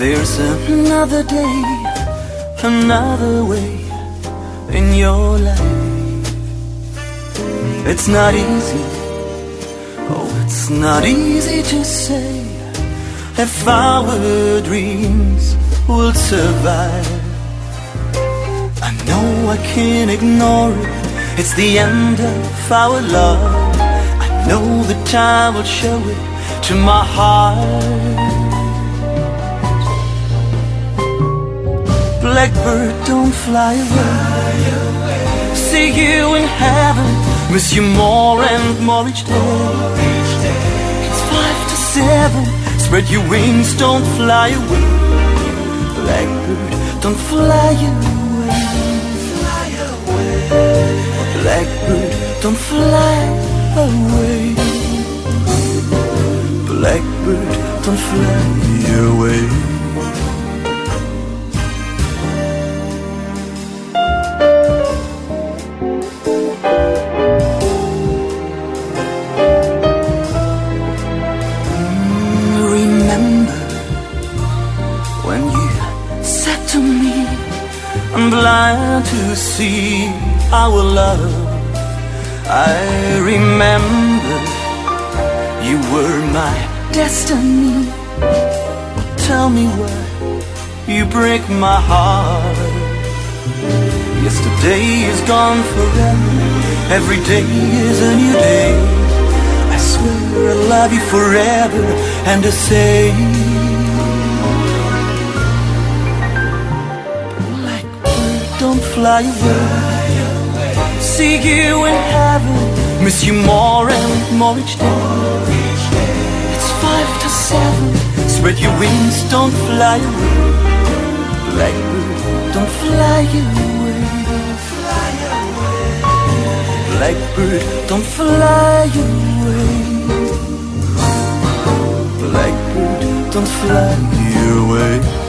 There's another day, another way in your life. It's not easy, oh, it's not easy to say if our dreams will survive. I know I can't ignore it, it's the end of our love. I know the time will show it to my heart. Blackbird, don't fly away. See you in heaven, miss you more and more each day. It's 5 to 7, spread your wings, don't fly away. Blackbird, don't fly away. Blackbird, don't fly away. Blackbird, don't fly away. I'm blind to see our love. I remember you were my destiny. Tell me why you break my heart. Yesterday is gone forever, every day is a new day. I swear I love you forever and I say, don't fly away. See you in heaven, miss you more and more each day. It's 5 to 7, spread your wings, don't fly away. Blackbird, don't fly away. Blackbird, don't fly away. Blackbird, don't fly away.